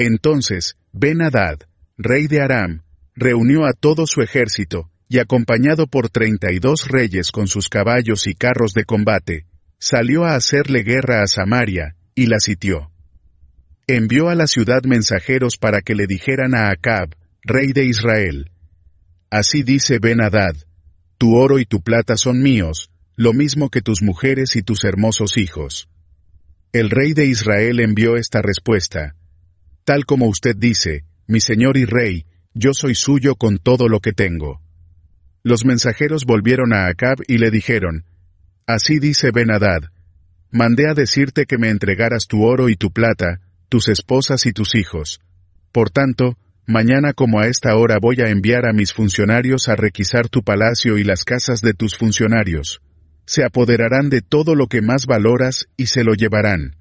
Entonces, Ben-Hadad, rey de Aram, reunió a todo su ejército, y acompañado por 32 reyes con sus caballos y carros de combate, salió a hacerle guerra a Samaria, y la sitió. Envió a la ciudad mensajeros para que le dijeran a Acab, rey de Israel: Así dice Ben-Hadad, tu oro y tu plata son míos, lo mismo que tus mujeres y tus hermosos hijos. El rey de Israel envió esta respuesta: Tal como usted dice, mi señor y rey, yo soy suyo con todo lo que tengo. Los mensajeros volvieron a Acab y le dijeron: Así dice Ben-Hadad, mandé a decirte que me entregaras tu oro y tu plata, tus esposas y tus hijos. Por tanto, mañana como a esta hora voy a enviar a mis funcionarios a requisar tu palacio y las casas de tus funcionarios. Se apoderarán de todo lo que más valoras y se lo llevarán.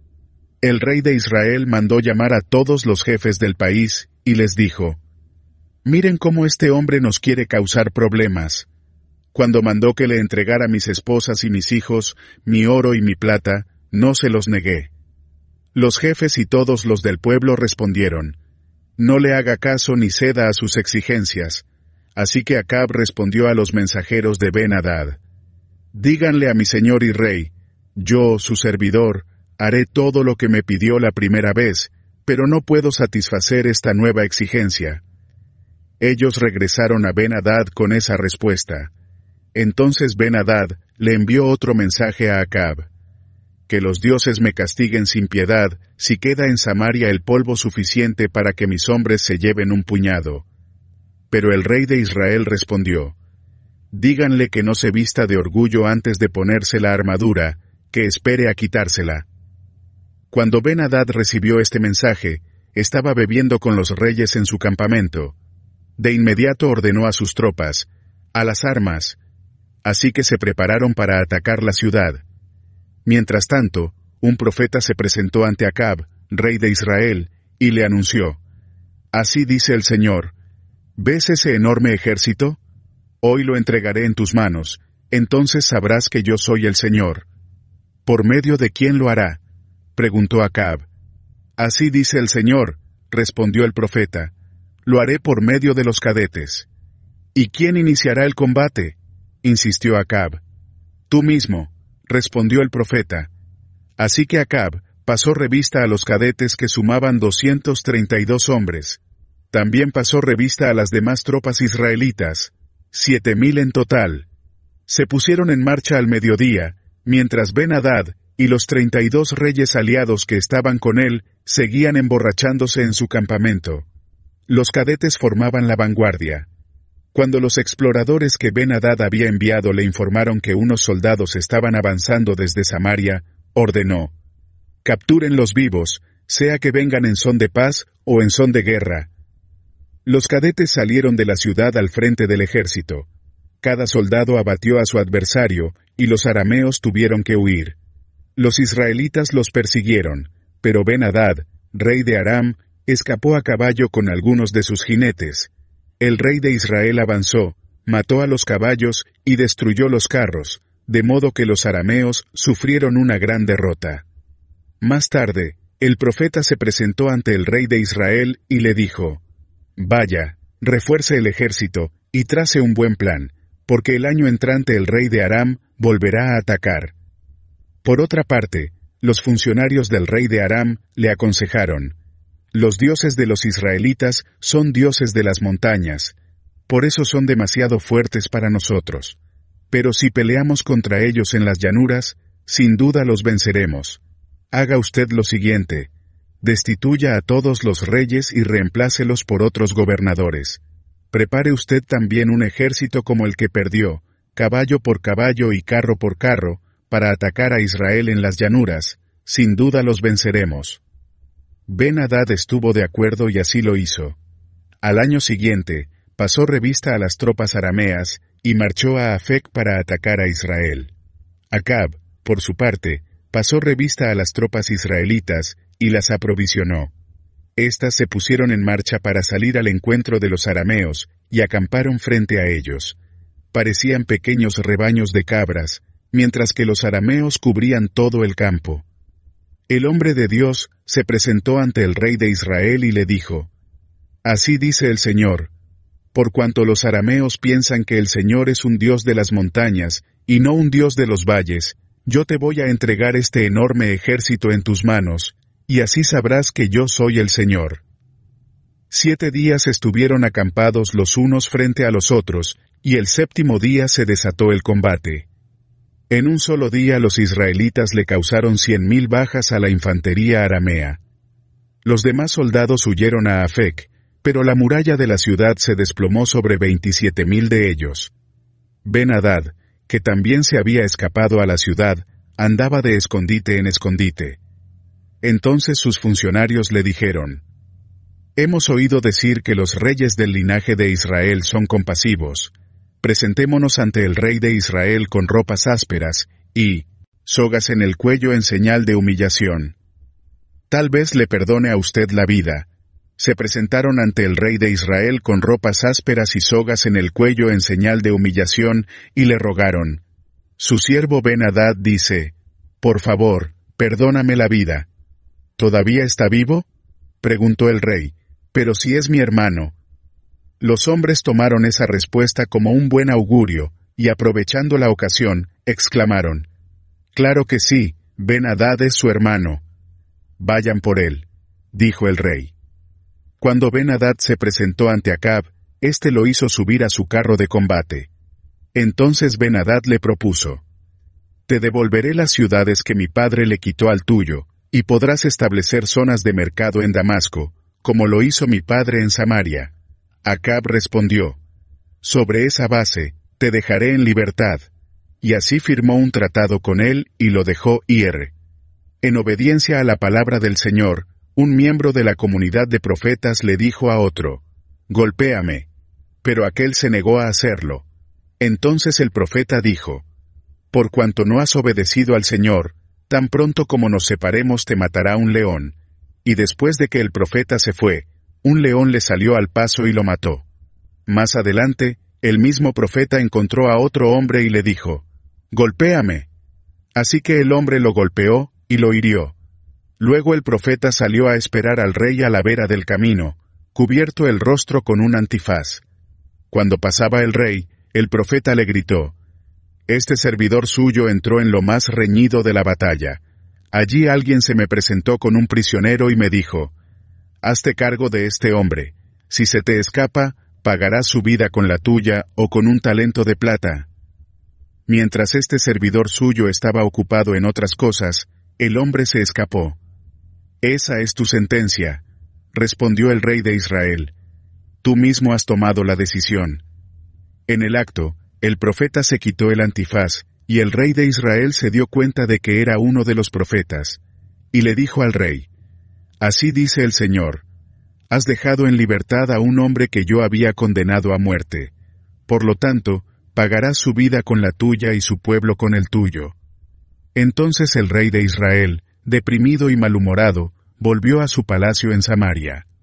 El rey de Israel mandó llamar a todos los jefes del país, y les dijo: Miren cómo este hombre nos quiere causar problemas. Cuando mandó que le entregara mis esposas y mis hijos, mi oro y mi plata, no se los negué. Los jefes y todos los del pueblo respondieron: No le haga caso ni ceda a sus exigencias. Así que Acab respondió a los mensajeros de Ben-Hadad: Díganle a mi señor y rey, yo, su servidor, haré todo lo que me pidió la primera vez, pero no puedo satisfacer esta nueva exigencia. Ellos regresaron a Ben-Hadad con esa respuesta. Entonces Ben-Hadad le envió otro mensaje a Acab: Que los dioses me castiguen sin piedad, si queda en Samaria el polvo suficiente para que mis hombres se lleven un puñado. Pero el rey de Israel respondió: Díganle que no se vista de orgullo antes de ponerse la armadura, que espere a quitársela. Cuando Ben-Hadad recibió este mensaje, estaba bebiendo con los reyes en su campamento. De inmediato ordenó a sus tropas: A las armas. Así que se prepararon para atacar la ciudad. Mientras tanto, un profeta se presentó ante Acab, rey de Israel, y le anunció: Así dice el Señor, ¿ves ese enorme ejército? Hoy lo entregaré en tus manos, entonces sabrás que yo soy el Señor. ¿Por medio de quién lo hará?, preguntó Acab. Así dice el Señor, respondió el profeta, lo haré por medio de los cadetes. ¿Y quién iniciará el combate?, insistió Acab. Tú mismo, respondió el profeta. Así que Acab pasó revista a los cadetes que sumaban 232 hombres. También pasó revista a las demás tropas israelitas, 7,000 en total. Se pusieron en marcha al mediodía, mientras Ben-Hadad y los 32 reyes aliados que estaban con él seguían emborrachándose en su campamento. Los cadetes formaban la vanguardia. Cuando los exploradores que Ben-Hadad había enviado le informaron que unos soldados estaban avanzando desde Samaria, ordenó: captúrenlos vivos, sea que vengan en son de paz o en son de guerra. Los cadetes salieron de la ciudad al frente del ejército. Cada soldado abatió a su adversario, y los arameos tuvieron que huir. Los israelitas los persiguieron, pero Ben-Hadad, rey de Aram, escapó a caballo con algunos de sus jinetes. El rey de Israel avanzó, mató a los caballos y destruyó los carros, de modo que los arameos sufrieron una gran derrota. Más tarde, el profeta se presentó ante el rey de Israel y le dijo: Vaya, refuerce el ejército y trace un buen plan, porque el año entrante el rey de Aram volverá a atacar. Por otra parte, los funcionarios del rey de Aram le aconsejaron: los dioses de los israelitas son dioses de las montañas, por eso son demasiado fuertes para nosotros. Pero si peleamos contra ellos en las llanuras, sin duda los venceremos. Haga usted lo siguiente: destituya a todos los reyes y reemplácelos por otros gobernadores. Prepare usted también un ejército como el que perdió, caballo por caballo y carro por carro, para atacar a Israel en las llanuras. Sin duda los venceremos. Ben-Hadad estuvo de acuerdo y así lo hizo. Al año siguiente, pasó revista a las tropas arameas y marchó a Afec para atacar a Israel. Acab, por su parte, pasó revista a las tropas israelitas y las aprovisionó. Estas se pusieron en marcha para salir al encuentro de los arameos y acamparon frente a ellos. Parecían pequeños rebaños de cabras, mientras que los arameos cubrían todo el campo. El hombre de Dios se presentó ante el rey de Israel y le dijo, Así dice el Señor, por cuanto los arameos piensan que el Señor es un Dios de las montañas, y no un Dios de los valles, yo te voy a entregar este enorme ejército en tus manos, y así sabrás que yo soy el Señor. 7 días estuvieron acampados los unos frente a los otros, y el 7º día se desató el combate. En un solo día los israelitas le causaron 100,000 bajas a la infantería aramea. Los demás soldados huyeron a Afec, pero la muralla de la ciudad se desplomó sobre 27,000 de ellos. Ben-Hadad, que también se había escapado a la ciudad, andaba de escondite en escondite. Entonces sus funcionarios le dijeron, Hemos oído decir que los reyes del linaje de Israel son compasivos. Presentémonos ante el rey de Israel con ropas ásperas, y sogas en el cuello en señal de humillación. Tal vez le perdone a usted la vida. Se presentaron ante el rey de Israel con ropas ásperas y sogas en el cuello en señal de humillación, y le rogaron. Su siervo Ben-Hadad dice, Por favor, perdóname la vida. ¿Todavía está vivo? Preguntó el rey, pero si es mi hermano. Los hombres tomaron esa respuesta como un buen augurio, y aprovechando la ocasión, exclamaron, Claro que sí, Ben-Hadad es su hermano. Vayan por él, dijo el rey. Cuando Ben-Hadad se presentó ante Acab, éste lo hizo subir a su carro de combate. Entonces Ben-Hadad le propuso, Te devolveré las ciudades que mi padre le quitó al tuyo, y podrás establecer zonas de mercado en Damasco, como lo hizo mi padre en Samaria. Acab respondió, Sobre esa base, te dejaré en libertad. Y así firmó un tratado con él y lo dejó ir. En obediencia a la palabra del Señor, un miembro de la comunidad de profetas le dijo a otro, Golpéame. Pero aquel se negó a hacerlo. Entonces el profeta dijo, Por cuanto no has obedecido al Señor, tan pronto como nos separemos te matará un león. Y después de que el profeta se fue, un león le salió al paso y lo mató. Más adelante, el mismo profeta encontró a otro hombre y le dijo, Golpéame. Así que el hombre lo golpeó y lo hirió. Luego el profeta salió a esperar al rey a la vera del camino, cubierto el rostro con un antifaz. Cuando pasaba el rey, el profeta le gritó, Este servidor suyo entró en lo más reñido de la batalla. Allí alguien se me presentó con un prisionero y me dijo, Hazte cargo de este hombre. Si se te escapa, pagarás su vida con la tuya o con un talento de plata. Mientras este servidor suyo estaba ocupado en otras cosas, el hombre se escapó. Esa es tu sentencia, respondió el rey de Israel. Tú mismo has tomado la decisión. En el acto, el profeta se quitó el antifaz, y el rey de Israel se dio cuenta de que era uno de los profetas, y le dijo al rey, Así dice el Señor, has dejado en libertad a un hombre que yo había condenado a muerte. Por lo tanto, pagarás su vida con la tuya y su pueblo con el tuyo. Entonces el rey de Israel, deprimido y malhumorado, volvió a su palacio en Samaria.